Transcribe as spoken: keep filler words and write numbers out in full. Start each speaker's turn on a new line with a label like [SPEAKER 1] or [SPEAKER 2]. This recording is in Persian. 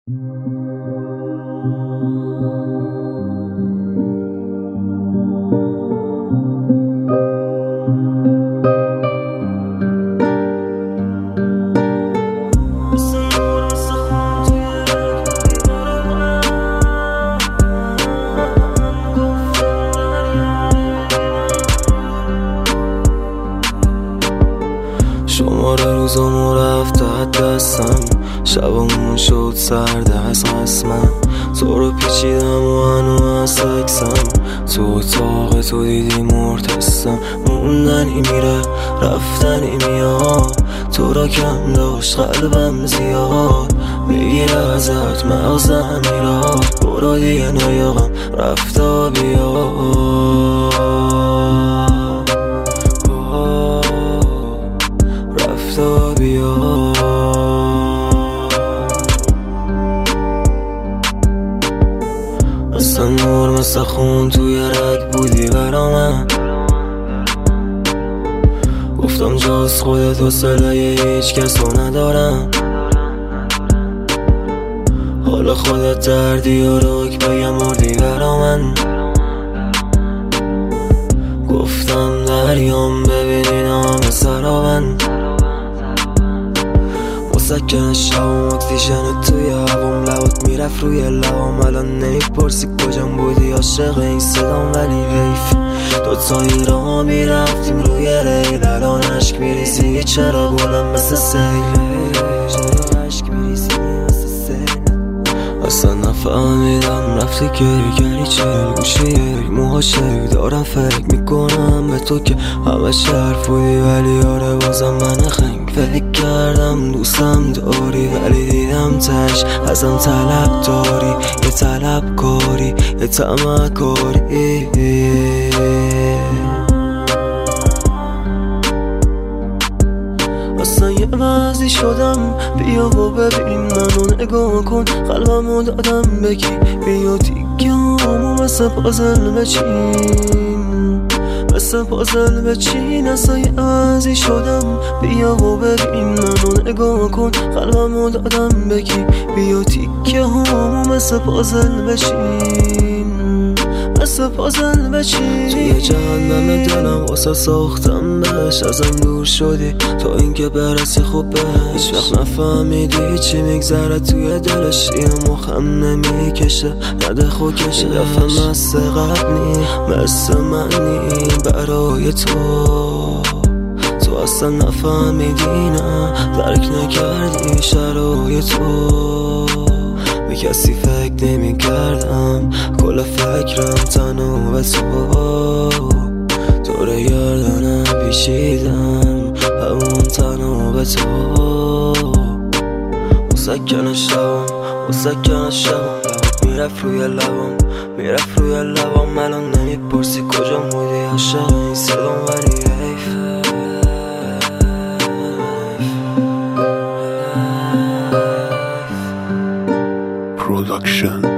[SPEAKER 1] شماره روزامو رفت از دستم، شبامون شد سرد از قسمم. تو رو پیچیدم و هنو از سکسم، تو اتاق تو دیدی مرتستم. موندنی میره رفتنی میاد، تو را کم داشت قلبم زیاد. بگیر ازت مغزم میراد، برو دیگه نیاقم رفتا بیاد. رفتا بیاد. مثل نور مثل خون توی رگ بودی برا من. گفتم جز خودت حوصله هیچ کسو ندارم. حالا خودت دردی و رک بگم مردی برا من. گفتم دریام ببینی نام سرابند. مسکن شبم اکسیژن توی هوام، لبات میرفت روی لبام. الان نمیپرسی کجام بودی عاشق این صدام، ولی حیف دوتایی را میرفتیم روی ریل. الان عشق میریزی چرا بلند مثل سیل، چرا عشق میریزی مثل سیل. اصلا نفهمیدم رفتی که گری چه گوشه موهاشه. دارم فکر میکنم به تو که همه شرف بودی، ولی آره بازم من خنگ. فکر کردم دوستم داری، ولی دیدم تش ازم طلب داری. یه طلب کاری یه طمع کاری. اصلا یه وضعی شدم، بیا و ببین منو نگاه کن. قلبمو دادم بگی بیا دیگه همو مثل پازل بچین، مثل پازل بچین. اصلا یه وضعی شدم، بیا و ببین منو نگاه کن. قلبمو دادم بگی بیا دیگه همو مثل پازل بچین، مثل پازل بچین. توی جهنم دلم واسه ساختم بهش، ازم دور شدی تا اینکه برسی خوب بهش. هیچ وقت نفهمیدی چی میگذره توی دلش، یه مخم نمیکشه نده خو کشه. دفعه مثل قبلی مثل منی برای تو، تو اصلا نفهمیدی نه درک نکردی شرایط تو. به کسی فکر نمی کردم، کل فکرم تنها به تو. دور گردنم پیچیدم همون تنها به تو. مسکن شبم مسکن شبم، لبت میرفت روی لبم میرفت روی لبم. الان نمیپرسی کجا بودی عاشق این صدام، ولی حیف.
[SPEAKER 2] Production.